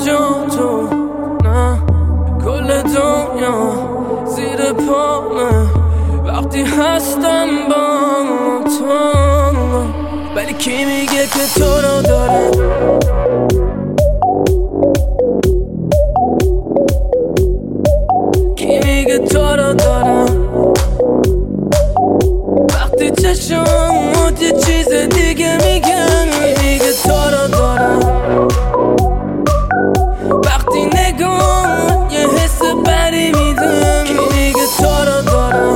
جا تو، نه کل دنیا زیر پامه وقتی هستم با تو. ولی کی میگه که تو رو داره؟ کی میگه تو رو داره؟ وقتی چشمات یه چیز دیگه میگن. کی میگه تو رو داره؟ وقتی نگاه یه حس بدی میدن. کی میگه تو رو داره؟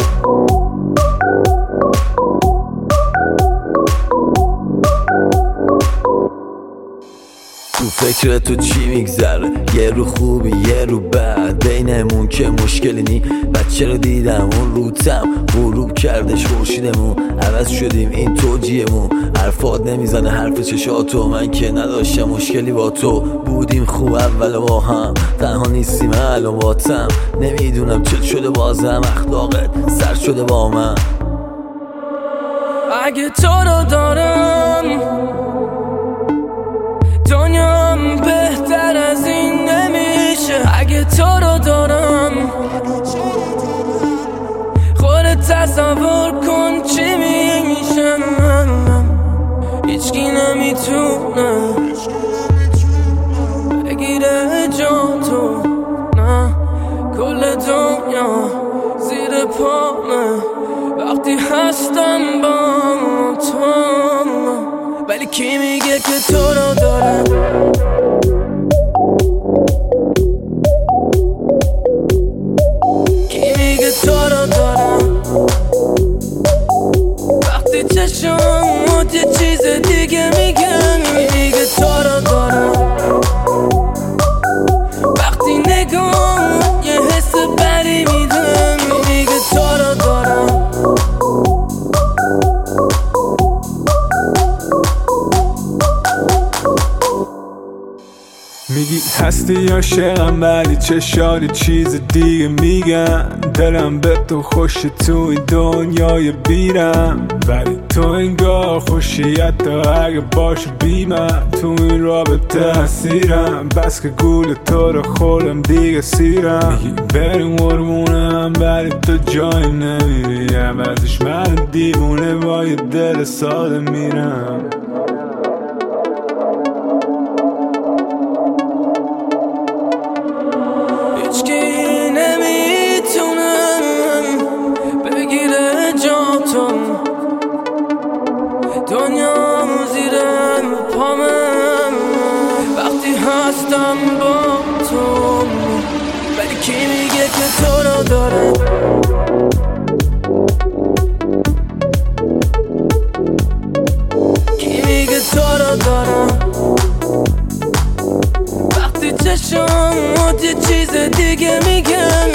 تو فکر تو چی میگذره؟ یه رو خوبی یه رو بد، بینمون که مشکلی نی. بچه رو دیدم اون روتم غروب کردش خورشیدمون، عوض شدیم این توجیهمون. حرفات نمیزنه حرف چشاتو، من که نداشتم مشکلی با تو. بودیم خوب اول با هم، تنها نیستیم الان باتم. نمیدونم چت شده بازم، اخلاقت سر شده با من. اگه تو رو دارم دنیام بهتر از این نمیشه. اگه تو رو دارم خودت تصور کن چی میشه. هیچکی نمیتونه بگیره جا تو، نه کل دنیا زیر پامه وقتی هستم با تو. ولی کی میگه که تو رو داره؟ کی میگه تو رو داره؟ وقتی چشمات یه چیز دیگه میگن. کی میگه تو رو داره؟ وقتی نگاه یه حس بدی میدن. کی میگه تو رو داره؟ میگی هستی عاشقم ولی چشاری چیز دیگه میگن. دلم به تو خوشه تو این دنیای بیرم، ولی تو انگار خوشی حتی اگه باشه بی من. تو این رابطه اسیرم، بس که گول تو رو خورم دیگه سیرم. میگی بریم قربونم ولی تو جایی نمیری، عوضش من دیوونه با یه دل ساده میرم. هیچکی نمیتونه بگیره جا تو، دنیا زیر پامه وقتی هستم با تو. ولی کی میگه که تو رو داره؟ کی میگه تو رو داره؟ وقتی چشمات یه چیز دیگه میگن.